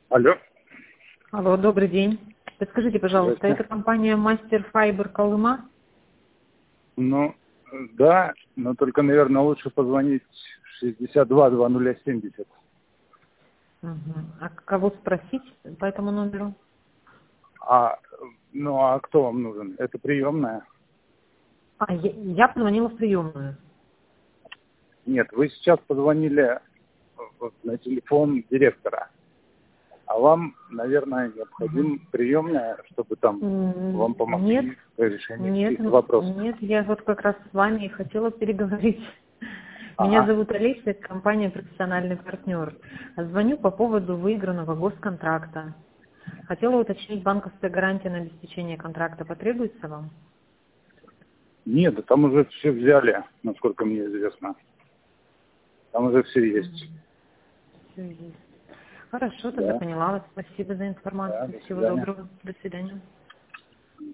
Алло. Алло, добрый день. Подскажите, пожалуйста, это Здравствуйте. компания Мастер Файбер Колыма? Ну, да, но только, наверное, лучше позвонить 62-2070. Угу. А кого спросить по этому номеру? А кто вам нужен? Это приемная? Я позвонила в приемную. Нет, вы сейчас позвонили вот на телефон директора. А вам, наверное, необходим приемная, чтобы там вам Нет, помогли в решении нет, каких-то вопросов. нет, я вот как раз с вами и хотела переговорить. Меня Ага. зовут Олеся, компания «Профессиональный партнер». Звоню по поводу выигранного госконтракта. Хотела уточнить, банковская гарантия на обеспечение контракта потребуется вам? Нет, да там уже все взяли, насколько мне известно. Там уже все есть. Всё есть. Хорошо, тогда Да. поняла вас. Спасибо за Да, информацию. до Всего свидания. доброго. До свидания.